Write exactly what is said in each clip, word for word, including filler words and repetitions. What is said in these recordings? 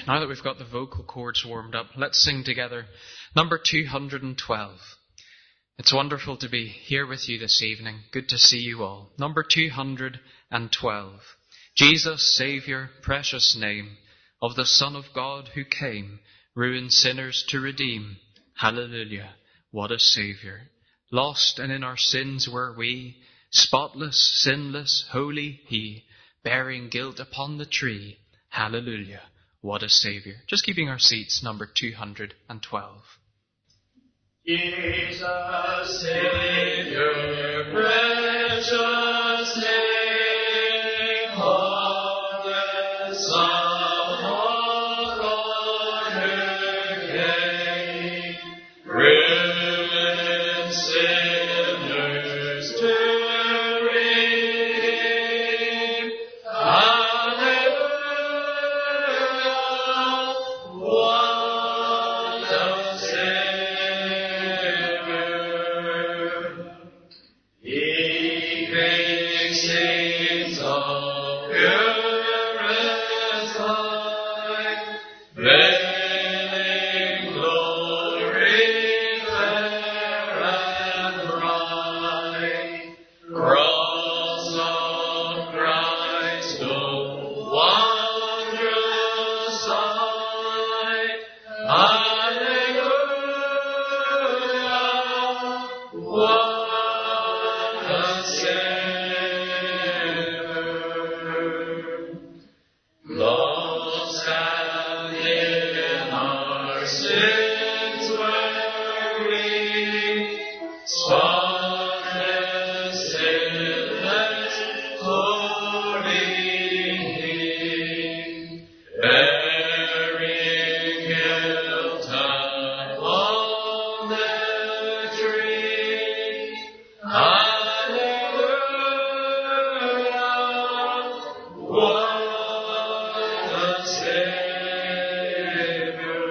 Now that we've got the vocal cords warmed up, let's sing together number two hundred twelve. It's wonderful to be here with you this evening. Good to see you all. Number two hundred twelve. Jesus, Saviour, precious name of the Son of God who came, ruined sinners to redeem. Hallelujah, what a Saviour. Lost and in our sins were we, spotless, sinless, holy He, bearing guilt upon the tree. Hallelujah, what a Saviour. Just keeping our seats, number two hundred twelve. Jesus, Saviour, precious name of the Son of God who came, ruined sinners to redeem. Hallelujah, what a Saviour. He makes saints of purest life, veiling glory fair and bright. Cross of Christ, oh wondrous sight. Hallelujah, what a Saviour. Lost and in our sins were we, spotless, sinless, holy He, bearing guilt upon the tree. Hallelujah, what a Saviour.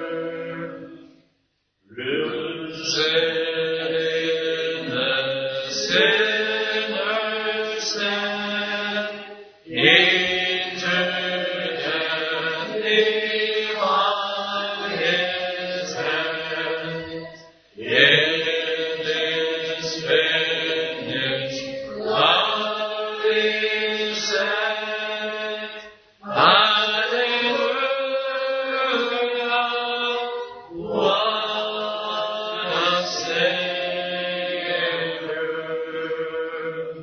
Rooted in the sinner's stead, into death divine His hand. In this finished lovely set, hallelujah, what a Saviour.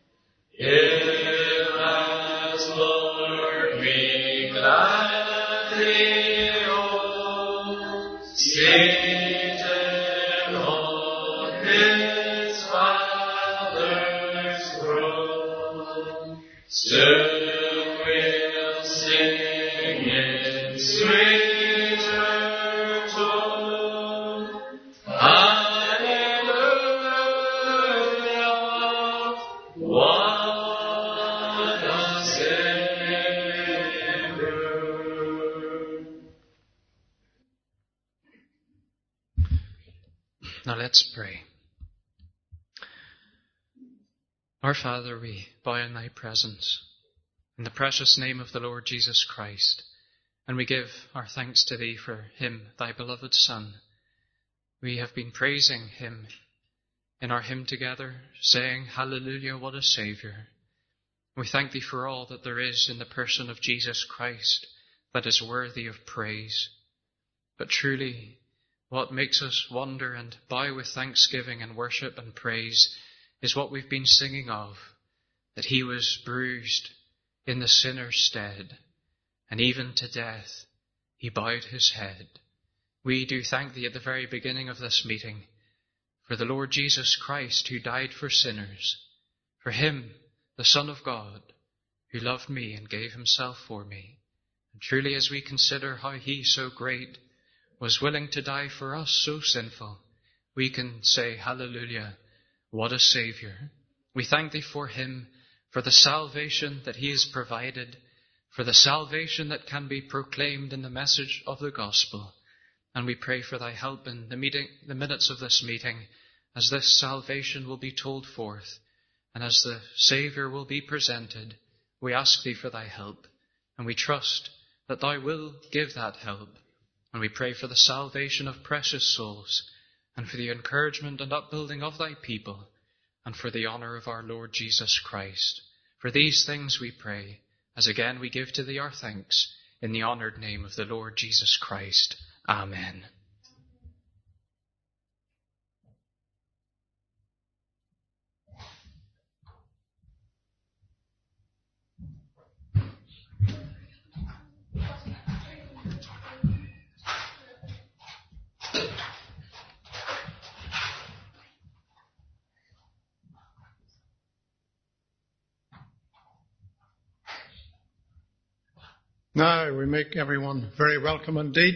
If as Lord we gladly own, seated on His Father's throne, soon we'll sing in sweeter tone. Hallelujah, what a Saviour. Now let's pray. Our Father, we bow in thy presence in the precious name of the Lord Jesus Christ, and we give our thanks to thee for him, thy beloved Son. We have been praising him in our hymn together, saying, Hallelujah, what a Saviour. We thank thee for all that there is in the person of Jesus Christ that is worthy of praise. But truly, what makes us wonder and bow with thanksgiving and worship and praise is what we've been singing of, that he was bruised in the sinner's stead, and even to death he bowed his head. We do thank thee at the very beginning of this meeting for the Lord Jesus Christ who died for sinners, for him, the Son of God, who loved me and gave himself for me. And truly, as we consider how he, so great, was willing to die for us, so sinful, we can say, Hallelujah, what a Saviour. We thank thee for him, for the salvation that he has provided, for the salvation that can be proclaimed in the message of the gospel. And we pray for thy help in the meeting, the minutes of this meeting, as this salvation will be told forth, and as the Saviour will be presented. We ask thee for thy help, and we trust that thou will give that help. And we pray for the salvation of precious souls, and for the encouragement and upbuilding of thy people, and for the honour of our Lord Jesus Christ. For these things we pray, as again we give to thee our thanks, in the honoured name of the Lord Jesus Christ. Amen. Now we make everyone very welcome indeed.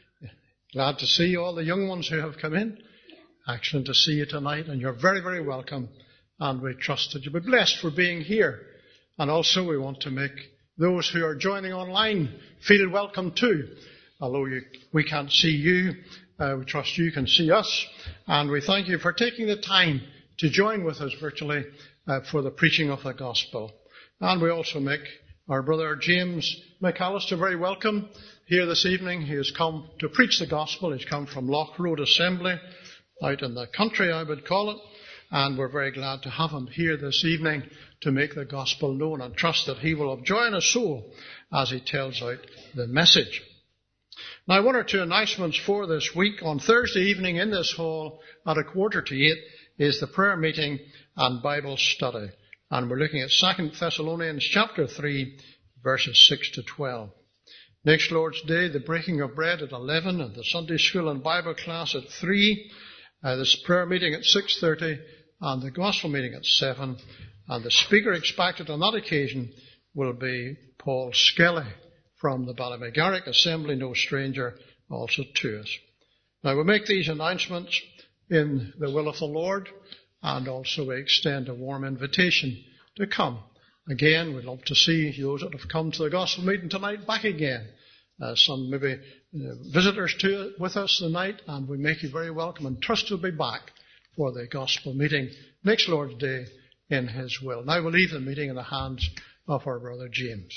Glad to see all the young ones who have come in. Excellent to see you tonight, and you're very, very welcome. And we trust that you'll be blessed for being here. And also we want to make those who are joining online feel welcome too. Although you, we can't see you, uh, we trust you can see us. And we thank you for taking the time to join with us virtually uh, for the preaching of the gospel. And we also make our brother James McAllister very welcome here this evening. He has come to preach the gospel. He's come from Loch Road Assembly, out in the country I would call it. And we're very glad to have him here this evening to make the gospel known, and trust that he will have joy in his soul as he tells out the message. Now, one or two announcements for this week. On Thursday evening in this hall at a quarter to eight is the prayer meeting and Bible study. And we're looking at Second Thessalonians chapter three, verses six to twelve. Next Lord's Day, the breaking of bread at eleven, and the Sunday school and Bible class at three. Uh, this prayer meeting at six thirty, and the gospel meeting at seven. And the speaker expected on that occasion will be Paul Skelly from the Ballymagaric Assembly, no stranger also to us. Now we make these announcements in the will of the Lord, and also we extend a warm invitation to come. Again, we'd love to see those that have come to the gospel meeting tonight back again. Uh, some maybe uh, visitors to it with us tonight, and we make you very welcome and trust you'll be back for the gospel meeting next Lord's Day in His will. Now we'll leave the meeting in the hands of our brother James.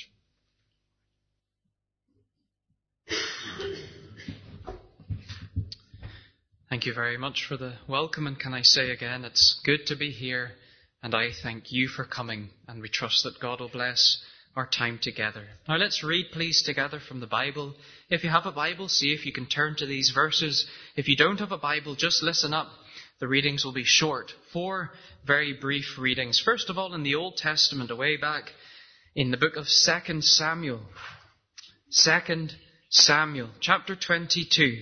Thank you very much for the welcome, and can I say again, it's good to be here, and I thank you for coming, and we trust that God will bless our time together. Now let's read, please, together from the Bible. If you have a Bible, see if you can turn to these verses. If you don't have a Bible, just listen up. The readings will be short. Four very brief readings. First of all, in the Old Testament, away back in the book of Second Samuel. Second Samuel, chapter twenty-two.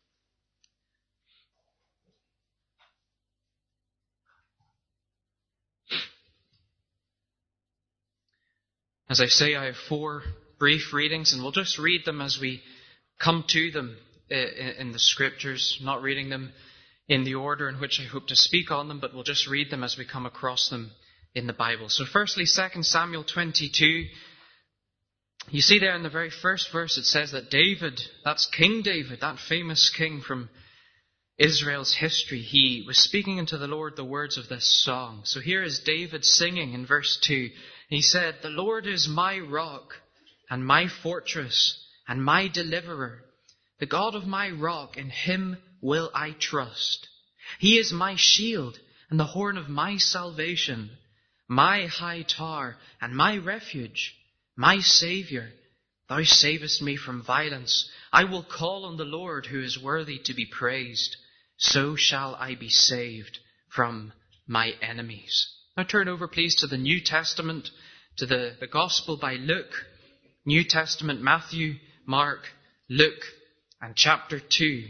As I say, I have four brief readings, and we'll just read them as we come to them in the Scriptures, not reading them in the order in which I hope to speak on them, but we'll just read them as we come across them in the Bible. So firstly, Second Samuel twenty-two. You see there in the very first verse it says that David, that's King David, that famous king from Israel's history, he was speaking unto the Lord the words of this song. So here is David singing in verse two. He said, "The Lord is my rock and my fortress and my deliverer. The God of my rock, in Him will I trust. He is my shield and the horn of my salvation, my high tower and my refuge, my Saviour. Thou savest me from violence. I will call on the Lord, who is worthy to be praised. So shall I be saved from my enemies." Now turn over, please, to the New Testament, to the, the Gospel by Luke. New Testament, Matthew, Mark, Luke, and chapter two.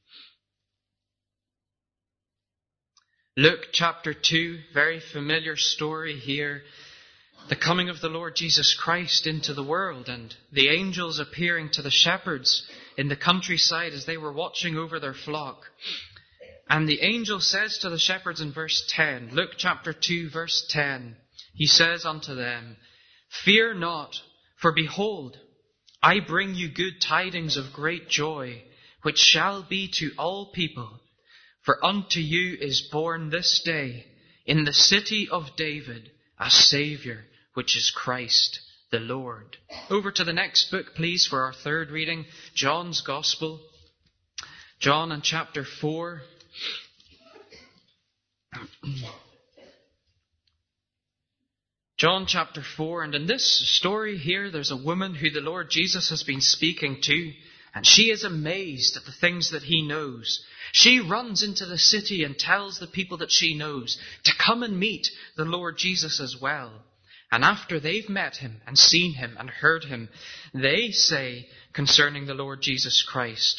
Luke chapter two, very familiar story here. The coming of the Lord Jesus Christ into the world, and the angels appearing to the shepherds in the countryside as they were watching over their flock. And the angel says to the shepherds in verse ten, Luke chapter two, verse ten, he says unto them, "Fear not, for behold, I bring you good tidings of great joy, which shall be to all people. For unto you is born this day in the city of David a Saviour, which is Christ the the Lord. Over to the next book, please, for our third reading, John's Gospel. John and chapter four. John chapter four, and in this story here, there's a woman who the Lord Jesus has been speaking to, and she is amazed at the things that he knows. She runs into the city and tells the people that she knows to come and meet the Lord Jesus as well. And after they've met him and seen him and heard him, they say concerning the Lord Jesus Christ.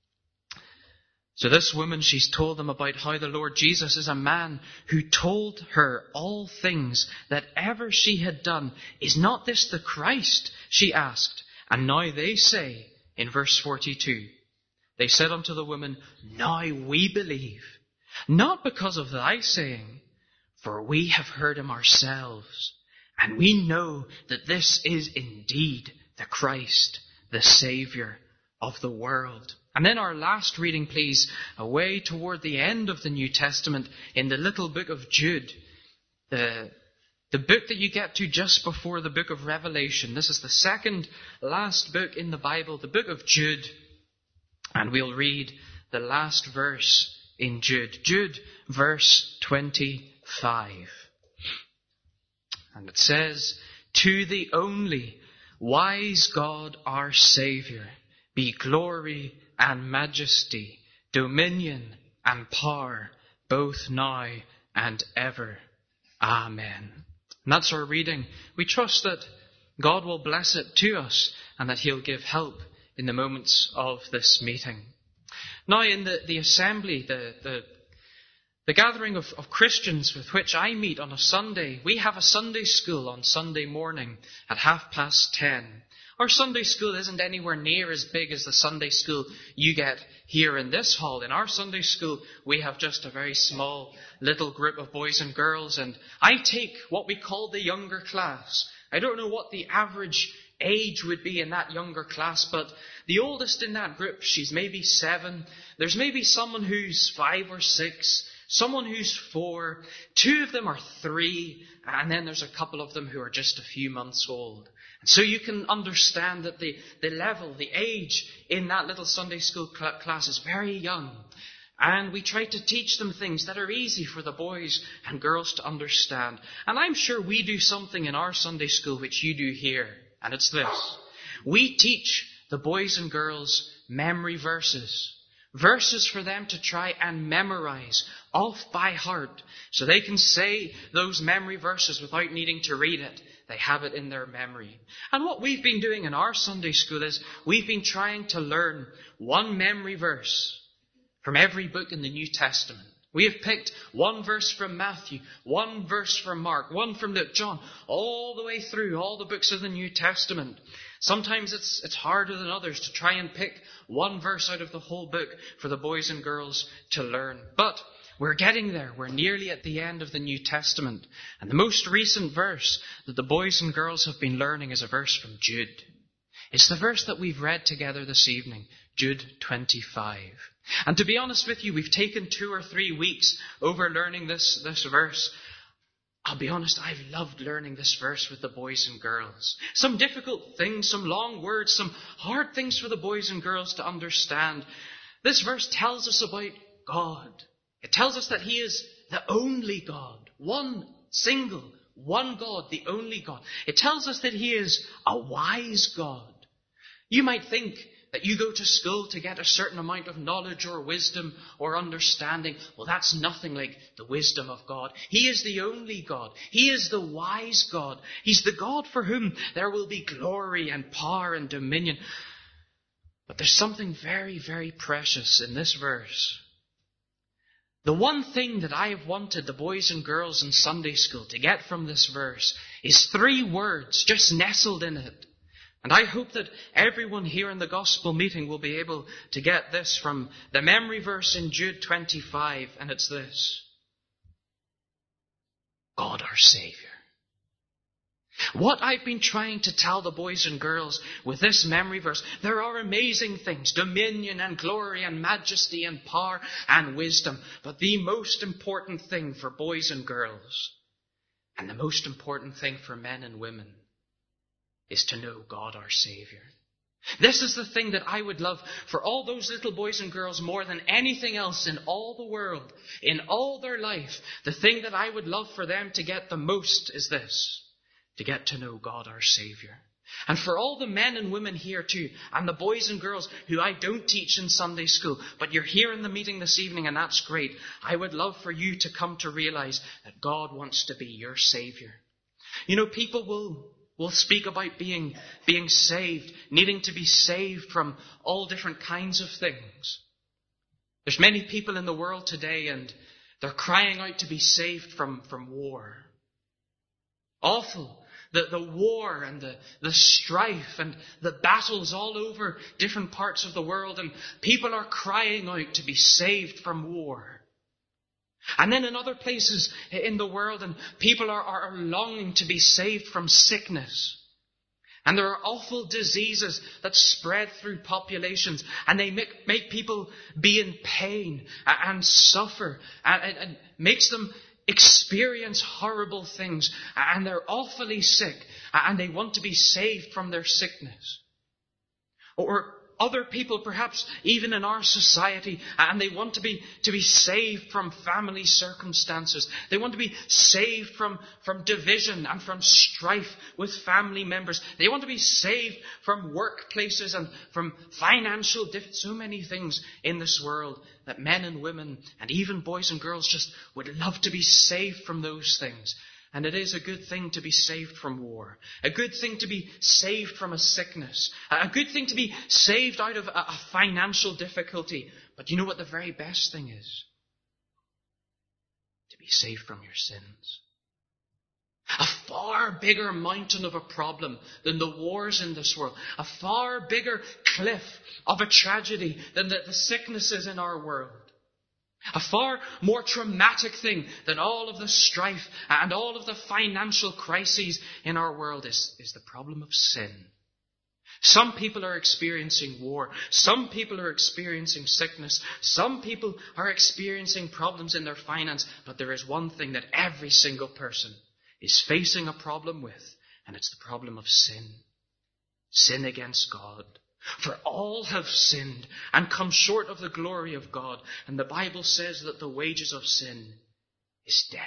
So this woman, she's told them about how the Lord Jesus is a man who told her all things that ever she had done. Is not this the Christ? She asked. And now they say, in verse forty-two, they said unto the woman, now we believe, not because of thy saying, for we have heard him ourselves, and we know that this is indeed the Christ, the Saviour of the world. And then our last reading, please, away toward the end of the New Testament in the little book of Jude, the, the book that you get to just before the book of Revelation. This is the second last book in the Bible, the book of Jude. And we'll read the last verse in Jude. Jude, verse twenty-five. And it says, to the only wise God our Saviour be glory and majesty, dominion and power, both now and ever. Amen. And that's our reading. We trust that God will bless it to us and that he'll give help in the moments of this meeting. Now in the, the assembly, the, the, the gathering of, of Christians with which I meet on a Sunday, we have a Sunday school on Sunday morning at half past ten. Our Sunday school isn't anywhere near as big as the Sunday school you get here in this hall. In our Sunday school, we have just a very small little group of boys and girls, and I take what we call the younger class. I don't know what the average age would be in that younger class, but the oldest in that group, she's maybe seven. There's maybe someone who's five or six, someone who's four, two of them are three, and then there's a couple of them who are just a few months old. So you can understand that the, the level, the age in that little Sunday school cl- class is very young. And we try to teach them things that are easy for the boys and girls to understand. And I'm sure we do something in our Sunday school which you do here. And it's this. We teach the boys and girls memory verses. Verses for them to try and memorize off by heart. So they can say those memory verses without needing to read it. They have it in their memory. And what we've been doing in our Sunday school is we've been trying to learn one memory verse from every book in the New Testament. We have picked one verse from Matthew, one verse from Mark, one from Luke, John, all the way through all the books of the New Testament. Sometimes it's, it's harder than others to try and pick one verse out of the whole book for the boys and girls to learn. But we're getting there. We're nearly at the end of the New Testament. And the most recent verse that the boys and girls have been learning is a verse from Jude. It's the verse that we've read together this evening, Jude twenty-five. And to be honest with you, we've taken two or three weeks over learning this, this verse. I'll be honest, I've loved learning this verse with the boys and girls. Some difficult things, some long words, some hard things for the boys and girls to understand. This verse tells us about God. It tells us that he is the only God, one single, one God, the only God. It tells us that he is a wise God. You might think that you go to school to get a certain amount of knowledge or wisdom or understanding. Well, that's nothing like the wisdom of God. He is the only God. He is the wise God. He's the God for whom there will be glory and power and dominion. But there's something very, very precious in this verse. The one thing that I have wanted the boys and girls in Sunday school to get from this verse is three words just nestled in it. And I hope that everyone here in the gospel meeting will be able to get this from the memory verse in Jude twenty-five, and it's this. God our Saviour. What I've been trying to tell the boys and girls with this memory verse, there are amazing things, dominion and glory and majesty and power and wisdom. But the most important thing for boys and girls, and the most important thing for men and women, is to know God our Savior. This is the thing that I would love for all those little boys and girls more than anything else in all the world, in all their life. The thing that I would love for them to get the most is this, to get to know God our Savior. And for all the men and women here too, and the boys and girls who I don't teach in Sunday school, but you're here in the meeting this evening and that's great, I would love for you to come to realize that God wants to be your Savior. You know, people will... We'll speak about being, being saved, needing to be saved from all different kinds of things. There's many people in the world today and they're crying out to be saved from, from war. Awful. The, the war and the, the strife and the battles all over different parts of the world, and people are crying out to be saved from war. And then in other places in the world, and people are, are longing to be saved from sickness. And there are awful diseases that spread through populations, and they make, make people be in pain and suffer, and, and, and makes them experience horrible things, and they're awfully sick, and they want to be saved from their sickness. Or other people, perhaps even in our society, and they want to be to be saved from family circumstances. They want to be saved from, from division and from strife with family members. They want to be saved from workplaces and from financial diff- so many things in this world that men and women and even boys and girls just would love to be saved from those things. And it is a good thing to be saved from war. A good thing to be saved from a sickness. A good thing to be saved out of a, a financial difficulty. But you know what the very best thing is? To be saved from your sins. A far bigger mountain of a problem than the wars in this world. A far bigger cliff of a tragedy than the, the sicknesses in our world. A far more traumatic thing than all of the strife and all of the financial crises in our world is, is the problem of sin. Some people are experiencing war. Some people are experiencing sickness. Some people are experiencing problems in their finance. But there is one thing that every single person is facing a problem with, and it's the problem of sin. Sin against God. For all have sinned and come short of the glory of God. And the Bible says that the wages of sin is death.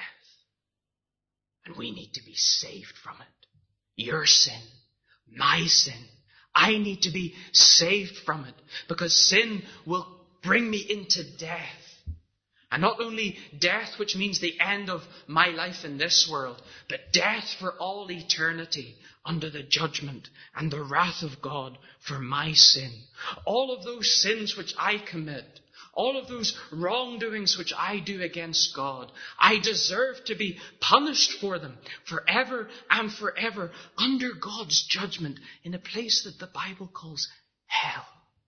And we need to be saved from it. Your sin, my sin. I need to be saved from it, because sin will bring me into death. And not only death, which means the end of my life in this world, but death for all eternity under the judgment and the wrath of God for my sin. All of those sins which I commit, all of those wrongdoings which I do against God, I deserve to be punished for them forever and forever under God's judgment in a place that the Bible calls hell.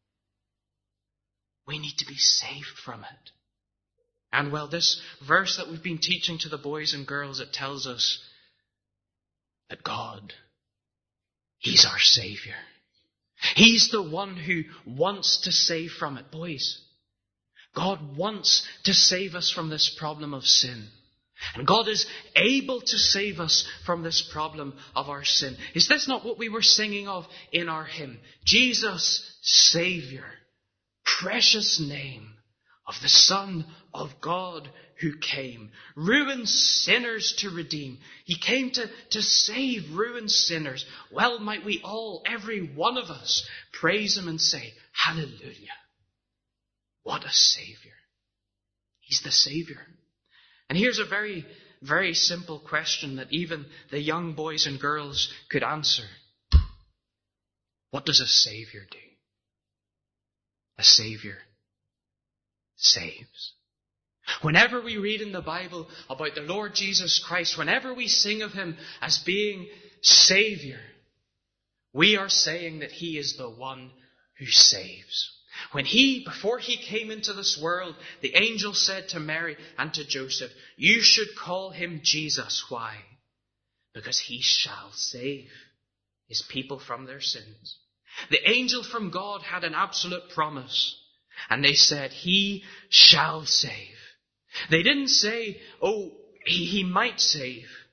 We need to be saved from it. And well, this verse that we've been teaching to the boys and girls, it tells us that God, He's our Savior. He's the one who wants to save from it. Boys, God wants to save us from this problem of sin. And God is able to save us from this problem of our sin. Is this not what we were singing of in our hymn? Jesus, Savior, precious name of the Son of God who came, ruined sinners to redeem. He came to, to save ruined sinners. Well, might we all, every one of us, praise Him and say, hallelujah. What a Savior. He's the Savior. And here's a very, very simple question that even the young boys and girls could answer. What does a Savior do? A Savior saves. Whenever we read in the Bible about the Lord Jesus Christ, whenever we sing of Him as being Savior, we are saying that He is the one who saves. When He, before He came into this world, the angel said to Mary and to Joseph, you should call Him Jesus. Why? Because He shall save His people from their sins. The angel from God had an absolute promise. And they said, He shall save. They didn't say, oh, he, he might save.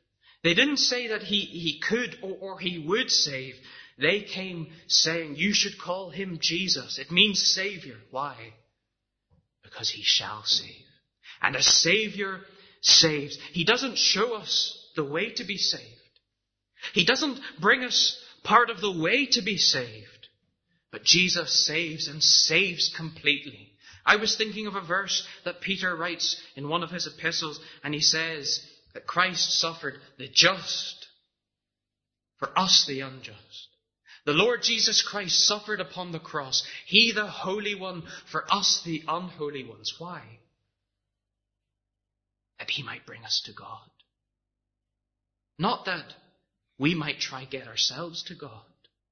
They didn't say that he, he could or, or he would save. They came saying, you should call him Jesus. It means Savior. Why? Because he shall save. And a Savior saves. He doesn't show us the way to be saved. He doesn't bring us part of the way to be saved. But Jesus saves and saves completely. I was thinking of a verse that Peter writes in one of his epistles, and he says that Christ suffered the just for us the unjust. The Lord Jesus Christ suffered upon the cross, he the Holy One for us the unholy ones. Why? That he might bring us to God. Not that we might try get ourselves to God.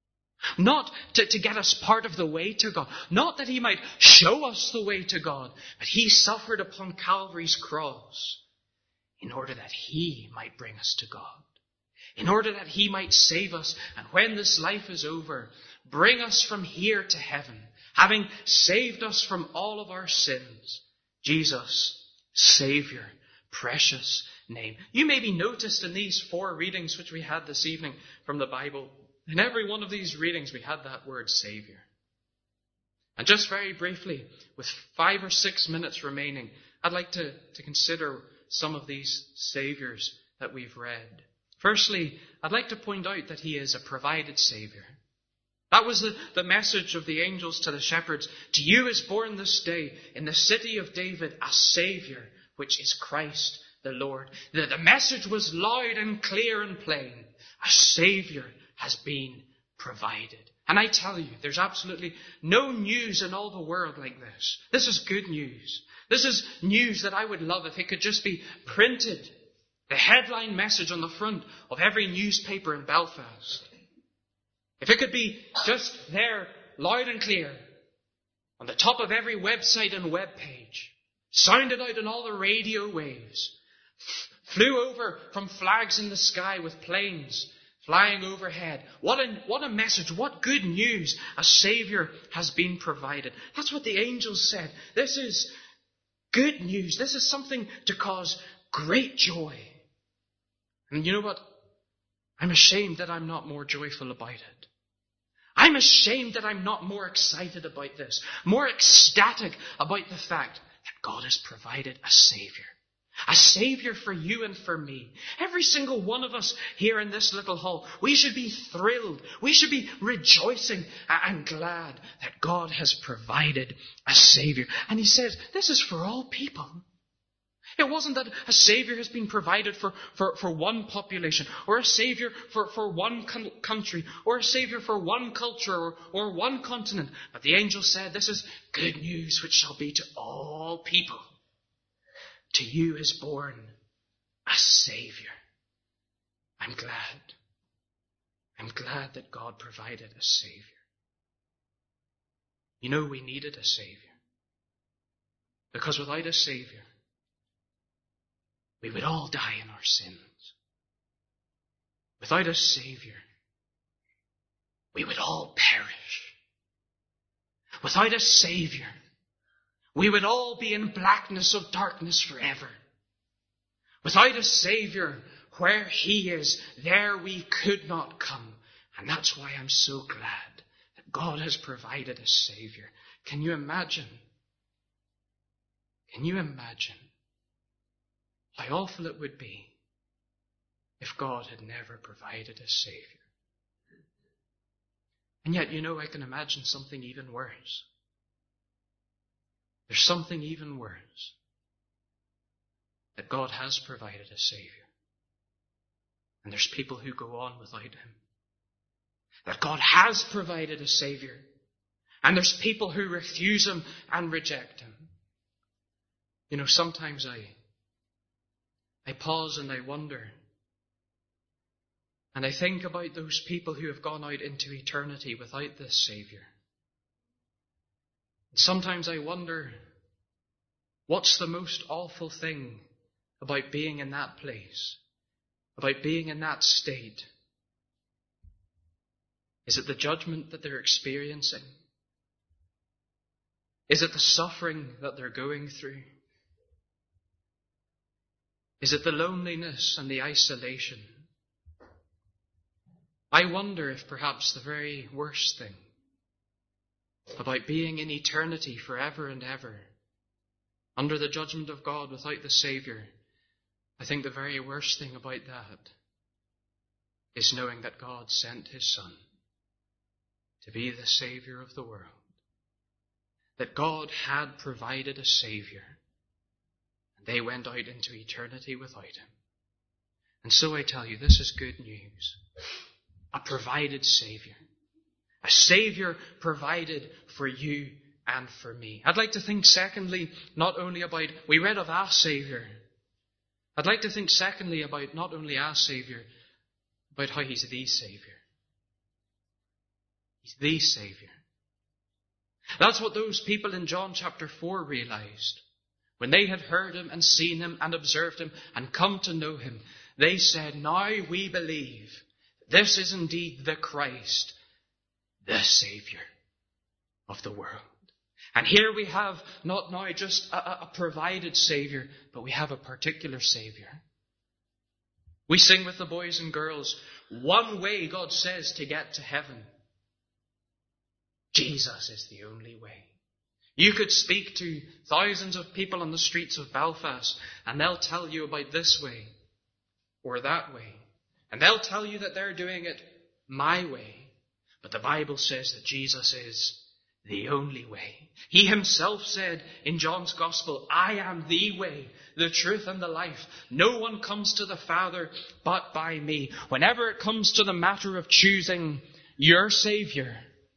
Not to, to get us part of the way to God. Not that he might show us the way to God. But he suffered upon Calvary's cross in order that he might bring us to God. In order that he might save us. And when this life is over, bring us from here to heaven. Having saved us from all of our sins. Jesus, Savior, precious name. You maybe noticed in these four readings which we had this evening from the Bible, in every one of these readings we had that word Savior. And just very briefly, with five or six minutes remaining, I'd like to, to consider some of these Saviors that we've read. Firstly, I'd like to point out that he is a provided Savior. That was the, the message of the angels to the shepherds. To you is born this day in the city of David a Savior, which is Christ the Lord. The, the message was loud and clear and plain. A Savior has been provided. And I tell you, there's absolutely no news in all the world like this. This is good news. This is news that I would love if it could just be printed. The headline message on the front of every newspaper in Belfast. If it could be just there, loud and clear, on the top of every website and web page, sounded out on all the radio waves, flew over from flags in the sky with planes flying overhead. What a, what a message, what good news. A Savior has been provided. That's what the angels said. This is good news. This is something to cause great joy. And you know what? I'm ashamed that I'm not more joyful about it. I'm ashamed that I'm not more excited about this, more ecstatic about the fact that God has provided a Savior. A Savior for you and for me. Every single one of us here in this little hall, we should be thrilled. We should be rejoicing and glad that God has provided a Savior. And he says, this is for all people. It wasn't that a Savior has been provided for, for, for one population, or a Savior for, for one con- country, or a Savior for one culture, or, or one continent. But the angel said, this is good news which shall be to all people. To you is born a Savior. I'm glad. I'm glad that God provided a Savior. You know, we needed a Savior. Because without a Savior, we would all die in our sins. Without a Savior, we would all perish. Without a Savior, we would all be in blackness of darkness forever. Without a Savior, where he is, there we could not come. And that's why I'm so glad that God has provided a Savior. Can you imagine? Can you imagine how awful it would be if God had never provided a Savior? And yet, you know, I can imagine something even worse. There's something even worse. That God has provided a Savior. And there's people who go on without him. That God has provided a Savior. And there's people who refuse him and reject him. You know, sometimes I, I pause and I wonder. And I think about those people who have gone out into eternity without this Savior. Sometimes I wonder, what's the most awful thing about being in that place, about being in that state? Is it the judgment that they're experiencing? Is it the suffering that they're going through? Is it the loneliness and the isolation? I wonder if perhaps the very worst thing about being in eternity forever and ever, under the judgment of God without the Saviour, I think the very worst thing about that is knowing that God sent His Son to be the Saviour of the world. That God had provided a Saviour, and they went out into eternity without Him. And so I tell you, this is good news. A provided Saviour. A Saviour provided for you and for me. I'd like to think secondly, not only about, we read of our Saviour. I'd like to think secondly about not only our Saviour, about how He's the Saviour. He's the Saviour. That's what those people in John chapter four realized. When they had heard Him and seen Him and observed Him and come to know Him, they said, now we believe this is indeed the Christ, the Saviour of the world. And here we have not now just a, a provided Saviour, but we have a particular Saviour. We sing with the boys and girls, one way, God says, to get to heaven. Jesus is the only way. You could speak to thousands of people on the streets of Belfast, and they'll tell you about this way or that way. And they'll tell you that they're doing it my way. But the Bible says that Jesus is the only way. He Himself said in John's Gospel, I am the way, the truth and the life. No one comes to the Father but by me. Whenever it comes to the matter of choosing your Saviour,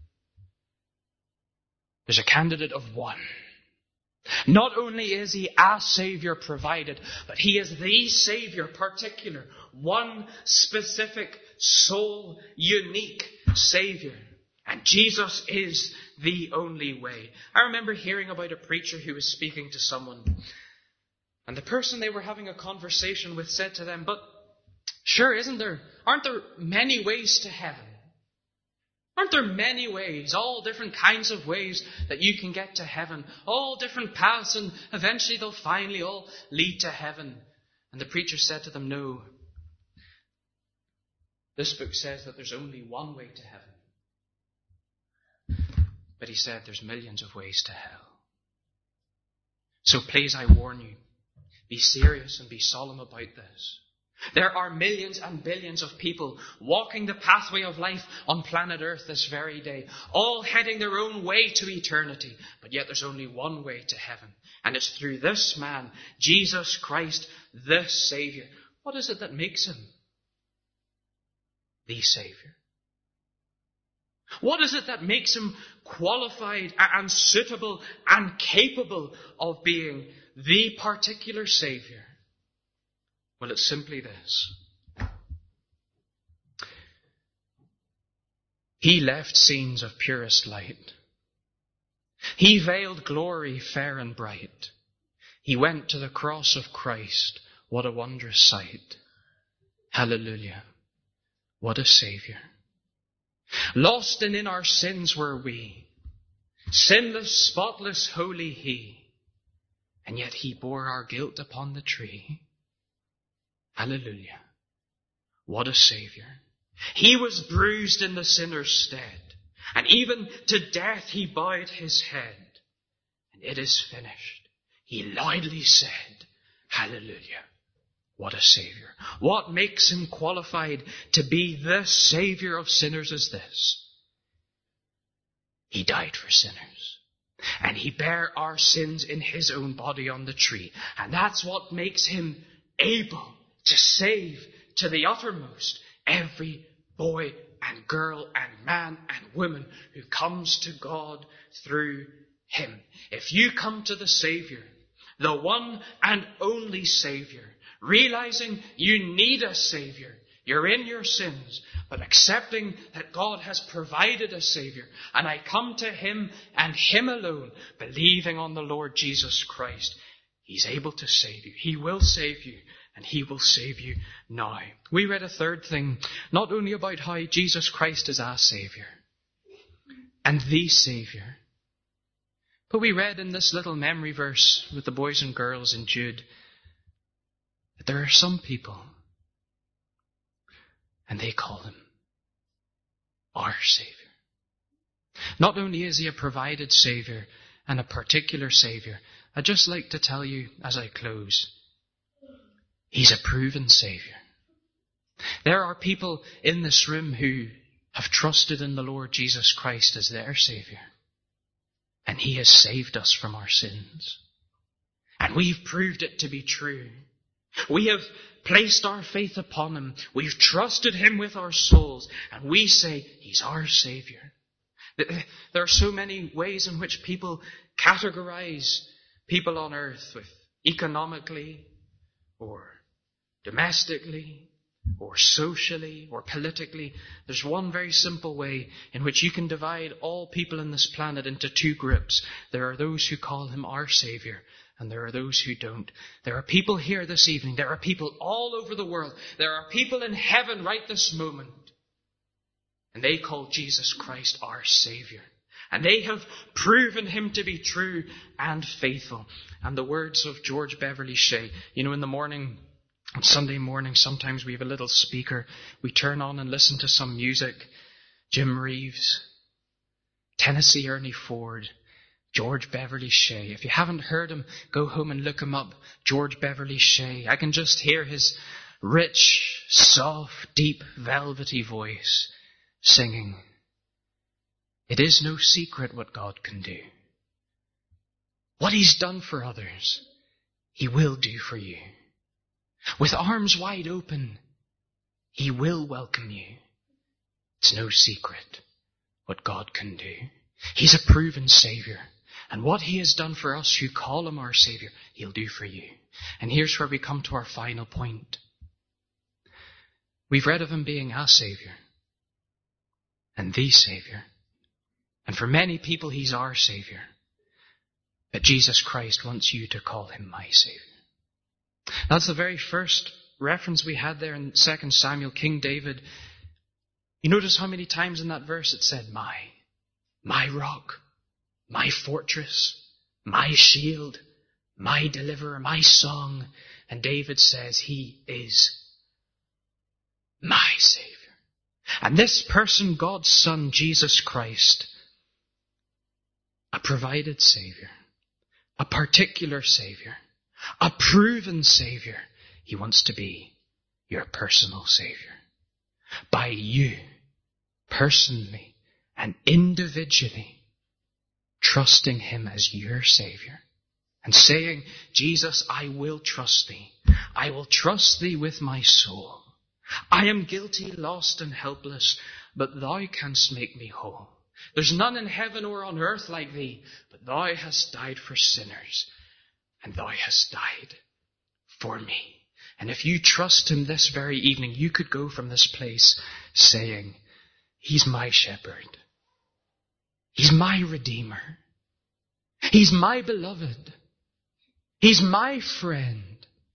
there's a candidate of one. Not only is He our Saviour provided, but He is the Saviour particular. One specific, sole, unique Saviour. And Jesus is the only way. I remember hearing about a preacher who was speaking to someone. And the person they were having a conversation with said to them, but sure, isn't there, aren't there many ways to heaven? Aren't there many ways, all different kinds of ways that you can get to heaven? All different paths, and eventually they'll finally all lead to heaven. And the preacher said to them, no. This book says that there's only one way to heaven. But he said there's millions of ways to hell. So please, I warn you, be serious and be solemn about this. There are millions and billions of people walking the pathway of life on planet Earth this very day, all heading their own way to eternity. But yet there's only one way to heaven. And it's through this man, Jesus Christ, the Saviour. What is it that makes Him the Saviour? What is it that makes Him qualified and suitable and capable of being the particular Saviour? Well, it's simply this. He left scenes of purest light. He veiled glory fair and bright. He went to the cross of Christ. What a wondrous sight. Hallelujah. What a Saviour. Lost and in our sins were we. Sinless, spotless, holy He. And yet He bore our guilt upon the tree. Hallelujah. What a Saviour. He was bruised in the sinner's stead. And even to death He bowed His head. And it is finished. He loudly said, hallelujah. What a Saviour. What makes Him qualified to be the Saviour of sinners is this. He died for sinners. And He bare our sins in His own body on the tree. And that's what makes Him able to save to the uttermost every boy and girl and man and woman who comes to God through Him. If you come to the Saviour, the one and only Saviour, realizing you need a Saviour, you're in your sins, but accepting that God has provided a Saviour, and I come to Him and Him alone, believing on the Lord Jesus Christ, He's able to save you. He will save you. And He will save you now. We read a third thing, not only about how Jesus Christ is our Saviour and the Saviour, but we read in this little memory verse with the boys and girls in Jude that there are some people, and they call Him our Saviour. Not only is he a provided Saviour and a particular Saviour, I'd just like to tell you as I close, he's a proven Saviour. There are people in this room who have trusted in the Lord Jesus Christ as their Saviour. And he has saved us from our sins. And we've proved it to be true. We have placed our faith upon him. We've trusted him with our souls. And we say, he's our Saviour. There are so many ways in which people categorize people on earth, with economically, or domestically, or socially, or politically. There's one very simple way in which you can divide all people in this planet into two groups. There are those who call him our Saviour, and there are those who don't. There are people here this evening. There are people all over the world. There are people in heaven right this moment. And they call Jesus Christ our Saviour. And they have proven him to be true and faithful. And the words of George Beverly Shea, you know, in the morning, on Sunday morning, sometimes we have a little speaker. We turn on and listen to some music. Jim Reeves, Tennessee Ernie Ford, George Beverly Shea. If you haven't heard him, go home and look him up. George Beverly Shea. I can just hear his rich, soft, deep, velvety voice singing. It is no secret what God can do. What he's done for others, he will do for you. With arms wide open, he will welcome you. It's no secret what God can do. He's a proven Saviour. And what he has done for us who call him our Saviour, he'll do for you. And here's where we come to our final point. We've read of him being a Saviour and the Saviour. And for many people, he's our Saviour. But Jesus Christ wants you to call him my Saviour. That's the very first reference we had there in Second Samuel, King David. You notice how many times in that verse it said, my, my rock, my fortress, my shield, my deliverer, my song. And David says he is my Saviour. And this person, God's Son, Jesus Christ, a provided Saviour, a particular Saviour, a proven Saviour, he wants to be your personal Saviour. By you, personally and individually, trusting him as your Saviour. And saying, Jesus, I will trust thee. I will trust thee with my soul. I am guilty, lost and helpless, but thou canst make me whole. There's none in heaven or on earth like thee, but thou hast died for sinners, and thou hast died for me. And if you trust him this very evening, you could go from this place saying, he's my shepherd. He's my redeemer. He's my beloved. He's my friend.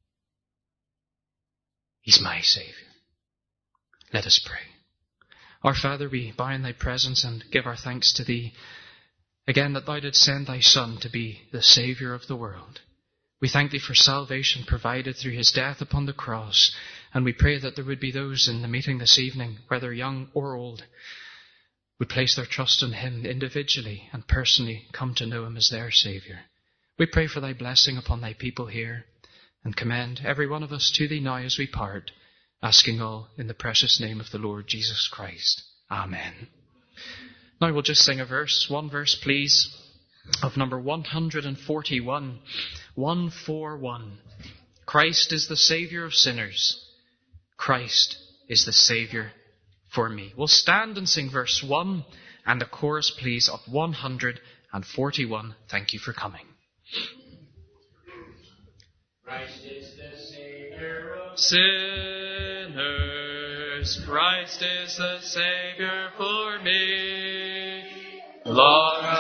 He's my Saviour. Let us pray. Our Father, we bow in thy presence and give our thanks to thee again that thou didst send thy Son to be the Saviour of the world. We thank thee for salvation provided through his death upon the cross, and we pray that there would be those in the meeting this evening, whether young or old, would place their trust in him individually and personally come to know him as their Saviour. We pray for thy blessing upon thy people here and commend every one of us to thee now as we part, asking all in the precious name of the Lord Jesus Christ. Amen. Now we'll just sing a verse, one verse please, of number one hundred forty-one. one forty-one. Christ is the Saviour of sinners. Christ is the Saviour for me. We'll stand and sing verse one and a chorus please of one hundred forty-one. Thank you for coming. Christ is the Saviour of sinners. Christ is the Saviour for me. Long